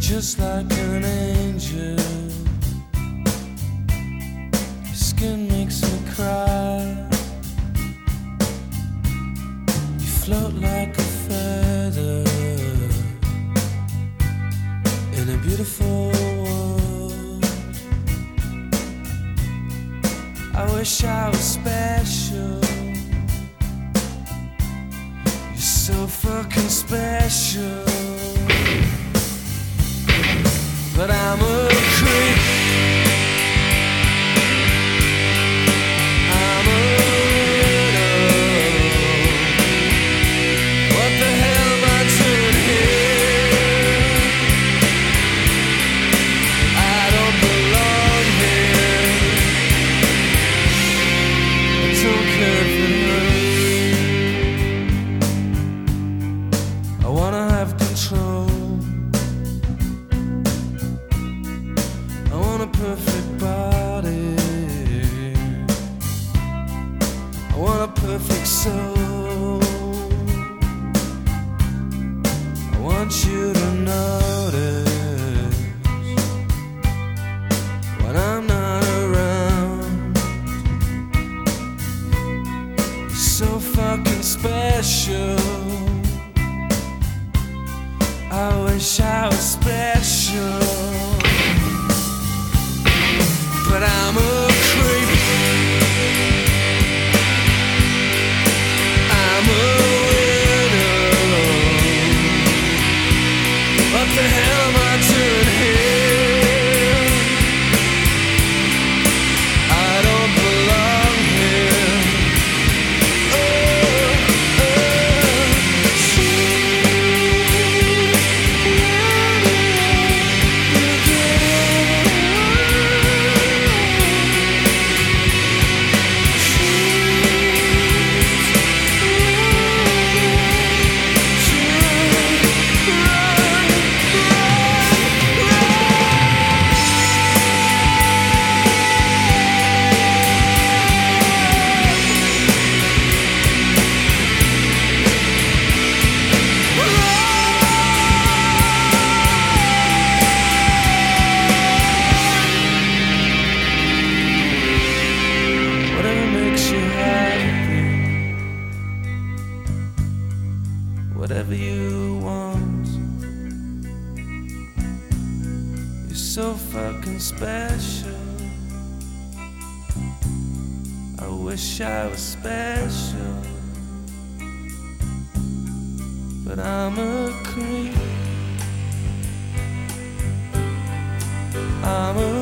just like an angel. Your skin makes me cry. You float like a feather in a beautiful world. I wish I was special. You're so fucking special. But I'm a creep. I'm a widow. What the hell am I doing here? I don't belong here. I don't care if it hurts. I wanna have control. I want a perfect body. I want a perfect soul. I want you to notice when I'm not around. You're so fucking special. I wish I was special. But I'm a creep. I'm a widow. What the hell am I doing here? I don't belong here. Whatever you want. You're so fucking special. I wish I was special. But I'm a creep. I'm a